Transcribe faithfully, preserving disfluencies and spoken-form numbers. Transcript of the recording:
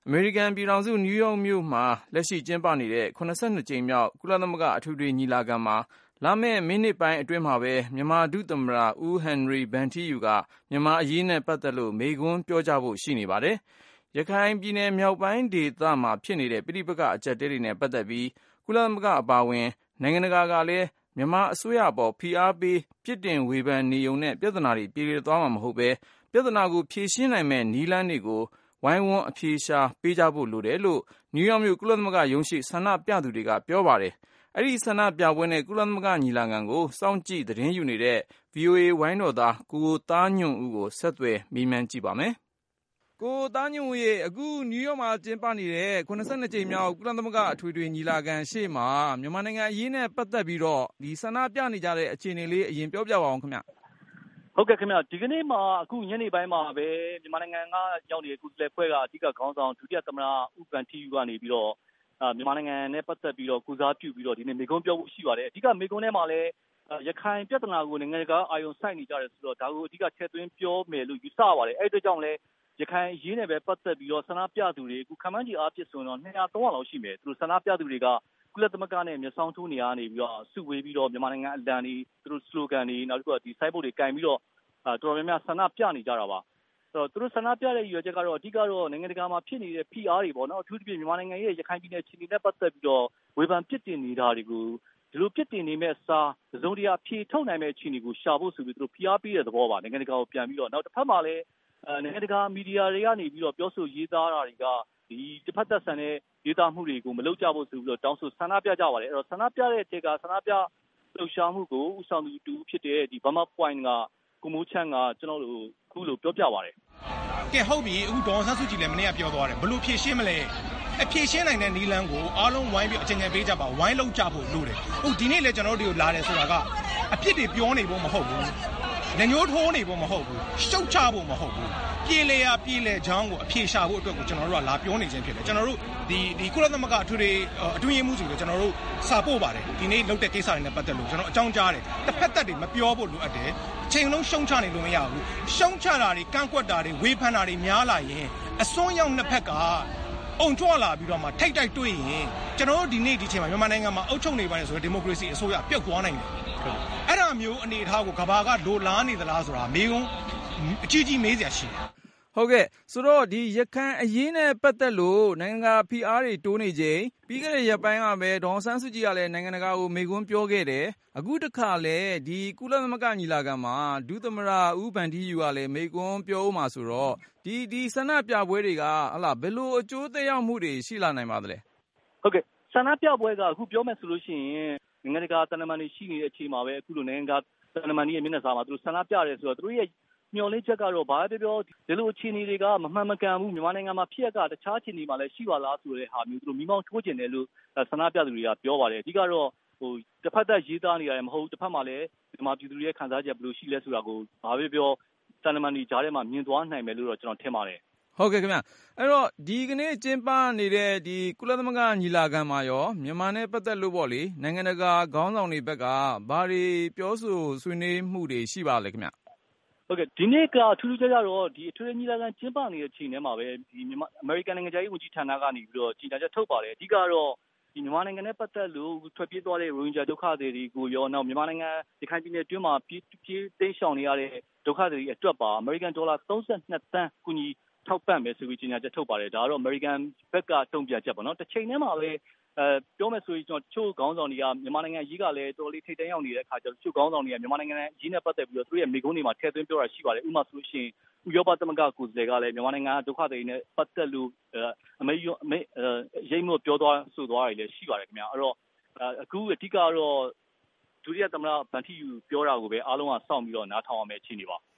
အမေရိကန်ပြည်ထောင်စုနယူးယောက်မြို့မှာလက်ရှိကျင်းပနေတဲ့ခုနစ်ဆယ့်နှစ်ကြိမ်မြောက်ကုလသမဂ္ဂအထွေထွေညီလာခံမှာလာမယ့်မိနစ်ပိုင်းအတွင်းမှာပဲမြန်မာဒုသမ္မတဦးဟင်နရီဗန်ထီးယူကမြန်မာအရေးနဲ့ပတ်သက်လို့မိန့်ခွန်းပြောကြားဖို့ရှိနေပါတယ်။ရခိုင်ပြည်နယ်မြောက်ပိုင်းဒေသမှာဖြစ်နေတဲ့ပဋိပက္ခအကျပ်အတည်းတွေနဲ့ပတ်သက်ပြီးကုလသမဂ္ဂအပါအဝင်နိုင်ငံတကာကလည်းမြန်မာအစိုးရအပေါ်ဖိအားပေးပြစ်တင်ဝေဖန်နေုံနဲ့ပြဿနာတွေပြေလည်သွားမှာမဟုတ်ပဲပြဿနာကိုဖြေရှင်းနိုင်မယ့်နည်းလမ်းတွေကိုဝိုင်းဝန်းအဖြေရှာပေးကြဖို့လိုတယ်လို့နယူးယောက်မြို့ကုလသမဂ္ဂရုံးရှိဆန္ဒပြသူတွေကပြောပါတယ်။အဲဒီဆန္ဒပြပွဲနဲ့ကုလသမဂ္ဂညီလာခံကိုစောင့်ကြည့်သတင်းယူနေတဲ့ ဗွီအိုအေ ဝိုင်းတော်သားကိုသားညွန့်ဦးကိုဆက်သွယ်မေးမြန်းကြည့်ပါမယ်။ကိုသားညွန့်ဦးရေအခုနယူးယောက်မှာကျင်းပနေတဲ့ခုနစ်ဆယ့်နှစ်ကြိမ်မြောက်ကုလသမဂ္ဂအထွေထွေညီလာခံရှေ့မှာမြန်မာနိုင်ငံအရေးနဲ့ပတ်သက်ပြီးတော့ဒီဆန္ဒပြနေကြတဲ့အခြေအနေလေးအရင်ပြောပြပါအောင်ခင်ဗျ။ဟုတ်ကဲ့ခင်ဗျဒီကနေ့မှာအခုညနေပိုင်းမှာပဲမြန်မာနိုင်ငံကရောက်နေတဲ့ကုလဖွဲ့ကအဓိကခေါင်းဆောင်ဒုတိယသမ္မတဦးဗန်ထီယူကနေပြီးတော့မြန်မာနိုင်ငံနဲ့ပတ်သက်ပြီးတော့ကုစားပြုပြီးတော့ဒီနေ့မိန့်ခွန်းပြောဖို့ရှိပါတယ်အဓိကမိန့်ခွန်းထဲမှာလည်းရခိုင်ပြဿနာကိုနိုင်ငံတကာအာရုံစိုက်နေကြတယ်ဆိုတော့ဒါကိုအဓိကထည့်သွင်းပြောမယ်လို့ယူဆပါတယ်အဲ့အတွက်ကြောင့်လည်းရခိုင်အရေးနဲ့ပဲပတ်သက်ပြီးတော့ဆန္ဒပြသူတွေအခုခမန်းကြီးအားဖြင့်ဆိုရင်တော့နှစ်ရာသုံးရာလောက်ရှိမယ်သူတို့ဆန္ဒပြသူတွေကကုလသမဂ္ဂနဲ့မျက်စောင်းထိုးနေရနေပြီးတော့စုဝေးပြီးတော့မြန်မာနိုင်ငံအလံတွေသူတို့ slogan တွေနောက်တစ်ခုကဒီ site board တွေကင်ပြီးတော့တော်တော်များများဆန္ဒပြနေကြတာပါအဲ့တော့သူတို့ဆန္ဒပြတဲ့ရည်ရွယ်ချက်ကတော့အဓိကတော့နိုင်ငံတကာမှာဖြစ်နေတဲ့ ဖိအားတွေပေါ့နော်အထူးသဖြင့်မြန်မာနိုင်ငံရဲ့ရခိုင်ပြည်နယ်အခြေအနေနဲ့ပတ်သက်ပြီးတော့ဝေဖန်ပြစ်တင်နေတာတွေကိုဒီလိုပြစ်တင်နေမဲ့အစားတစုံတရာဖြေထုတ်နိုင်မဲ့အခြေအနေကိုရှာဖို့ဆိုပြီးသူတို့ဖိအားပေးတဲ့သဘောပါနိုင်ငံတကာကိုပြန်ပြီးတော့နောက်တစ်ဖက်မှာလည်းနိုင်ငံတကာမီဒီယာတွေကနေပြီးတော့ပြောဆိုရေးသားတာတွေကဒီတစ်ဖက်သက်ဆန်တဲ့ရေးသားမှုတွေကိုမလုပ်ကြဖို့ဆိုပြီးတော့တောင်းဆိုဆန္ဒပြကြပါတယ်အဲ့တော့ဆန္ဒပြတဲ့အခြေကဆန္ဒပြလှုပ်ရှားမှုကိုဦးဆောင်သူတူဖြစ်တဲ့ဒီ Burma Point ကကိုမိုးချမ်းကကျွန်တော်တို့အခုလိုပြောပြပါတယ်ကဲဟုတ်ပြီအခုဒေါ်ဆန်းစုကြည်လည်းမနေ့ကပြောသွားတယ်ဘယ်လိုဖြေရှင်းမလဲအဖြေရှင်းနိုင်တဲ့နည်းလမ်းကိုအားလုံးဝိုင်းပြီးအချိန်ချင်းပေးကြပါဝိုင်းလုံးကြဖို့လိုတယ်ဟုတ်ဒီနေ့လည်းကျွန်တော်တို့လာတယ်ဆိုတာကအဖြစ်တွေပြောနေဖို့မဟုတ်ဘူးလက်ညှိုးထိုးနေဖို့မဟုတ်ဘူးရှုတ်ချဖို့မဟုတ်ဘူးပြေလေရပြေလေချောင်းကိုအဖြေရှာဖို့အတွက်ကိုကျွန်တော်တို့ကလာပြောနေခြင်းဖြစ်တယ်ကျွန်တော်တို့ဒီဒီကုလသမဂ္ဂအထွေထွေအတွင်းရေးမှူးစီကိုကျွန်တော်တို့စာပို့ပါတယ်ဒီနေ့လုပ်တဲ့ကိစ္စတွေနဲ့ပတ်သက်လို့ကျွန်တော်အကြောင်းကြားတယ်တစ်ဖက်သက်တွေမပြောဖို့လိုအပ်တယ်အချိန်လုံးရှုံချနေလို့မရဘူးရှုံချတာတွေကန့်ကွက်တာတွေဝေဖန်တာတွေများလာရင်အစွန်းရောက်နှစ်ဖက်ကအုံကြွလာပြီးတော့မှထိတ်တိုက်တွေ့ရင်ကျွန်တော်တို့ဒီနေ့ဒီချိန်မှာမြန်မာနိုင်ငံမှာအုပ်ချုပ်နေပါတယ်ဆိုတော့ဒီမိုကရေစီအစိုးရပြုတ်သွားနိုင်တယ်အဲ့ဒါမျိုးအနေအထားကိုကဘာကလိုလားနေသလားဆိုတာမေးခွန်းအကြီးကြီးမေးစရာရှိတယ်ဟုတ်ကဲ့ဆိုတော့ဒီရခိုင်အရေးနဲ့ပတ်သက်လို့နိုင်ငံကဖိအားတွေတိုးနေချိန်ပြီးခဲ့တဲ့ရက်ပိုင်းကပဲဒေါ်ဆန်းစုကြည်ကလည်းနိုင်ငံတကာကိုမိန့်ခွန်းပြောခဲ့တယ်အခုတခါလည်းဒီကုလသမဂ္ဂညီလာခံမှာဒုသမ္မတဦးဗန်ထီယူကလည်းမိန့်ခွန်းပြောဦးမှာဆိုတော့ဒီဒီဆန္ဒပြပွဲတွေကဟလာဘယ်လိုအကျိုးသက်ရောက်မှုတွေရှိလာနိုင်ပါသလဲဟုတ်ကဲ့ဆန္ဒပြပွဲကအခုပြောမယ်ဆိုလို့ရှိရင်နိုင်ငံတကာတန်တမာတွေရှိနေတဲ့အချိန်မှာပဲအခုလိုနိုင်ငံကတန်တမာတွေရဲ့မျက်နှာစာမှာသူတို့ဆန္ဒပြတယ်ဆိုတော့သူတို့ရဲ့မျှော်လင့်ချက်ကတော့ဘာပဲပြောဒီလိုအခြေအနေတွေကမမှန်မကန်ဘူးမြန်မာနိုင်ငံမှာဖြစ်ရကတခြားအခြေအနေမှာလည်းရှိပါလားဆိုတဲ့ဟာမျိုးသူတို့မိမောင်းထိုးကျင်တယ်လို့ဆန္ဒပြသူတွေကပြောပါတယ်အဓိကတော့ဟိုတစ်ဖက်သက်ရေးသားနေရတယ်မဟုတ်တစ်ဖက်မှာလည်းမြန်မာပြည်သူတွေရဲ့ခံစားချက်ဘယ်လိုရှိလဲဆိုတာကိုဘာပဲပြောတန်တမာတွေကြားထဲမှာမြင်သွားနိုင်မယ်လို့တော့ကျွန်တော်ထင်ပါတယ်ဟုတ်ကဲ့ခင်ဗျအဲ့တော့ဒီကနေ့ကျင်းပနေတဲ့ဒီကုလသမဂ္ဂညီလာခံမှာရောမြန်မာနဲ့ပတ်သက်လို့ပေါ့လေနိုင်ငံတကာခေါင်းဆောင်တွေဘက်ကဘာတွေပြောဆိုဆွေးနွေးမှုတွေရှိပါလဲခင်ဗျဟုတ်ကဲ့ဒီနေ့ကထူးထူးခြားခြားတော့ဒီအထွေထွေညီလာခံကျင်းပနေတဲ့ချိန်ထဲမှာပဲဒီမြန်မာအမေရိကန်နိုင်ငံခြားရေးဝန်ကြီးဌာနကနေပြီးတော့ကြီးညာချက်ထုတ်ပါတယ်အဓိကတော့ဒီမြန်မာနိုင်ငံနဲ့ပတ်သက်လို့ထွက်ပြေးသွားတဲ့ရိုဟင်ဂျာဒုက္ခသည်တွေကိုရောနောက်မြန်မာနိုင်ငံရခိုင်ပြည်နယ်တွင်းမှာပြေးပြေးတိမ်းရှောင်နေရတဲ့ဒုက္ခသည်တွေအတွက်ပါအမေရိကန်ဒေါ်လာသုံးဆယ့်နှစ်သန်းကူညီထောက်ပံ့မယ်ဆိုပြီးကြီးညာချက်ထုတ်ပါတယ်ဒါကတော့အမေရိကန်ဘက်ကတုံ့ပြန်ချက်ပေါ့နော်တစ်ချိန်တည်းမှာပဲအဲပြောမယ်ဆိုရင်ကျွန်တော်ချို့ခေါင်းဆောင်တွေကမြန်မာနိုင်ငံရေးကလည်းတော်လေးထိတ်တန်းရောက်နေတဲ့အခါကျတော့ချို့ခေါင်းဆောင်တွေကမြန်မာနိုင်ငံရေးနဲ့ပတ်သက်ပြီးတော့သူတို့ရဲ့မိကုန်းတွေမှာထည့်သွင်းပြောတာရှိပါတယ်ဥပမာဆိုလို့ရှိရင်ဥရောပသမဂ္ဂကိုယ်စားလှယ်ကလည်းမြန်မာနိုင်ငံဒုက္ခသည်တွေနဲ့ပတ်သက်လို့အမေအမေရိတ်မို့ပြောသွားဆိုသွားတယ်လည်းရှိပါတယ်ခင်ဗျာအဲ့တော့အခုအဓိကတော့ဒုတိယသမ္မတဗန်ထီယူပြောတာကိုပဲအားလုံးကစောင့်ပြီးတော့နားထောင်ရမယ့်အခြေအနေပါ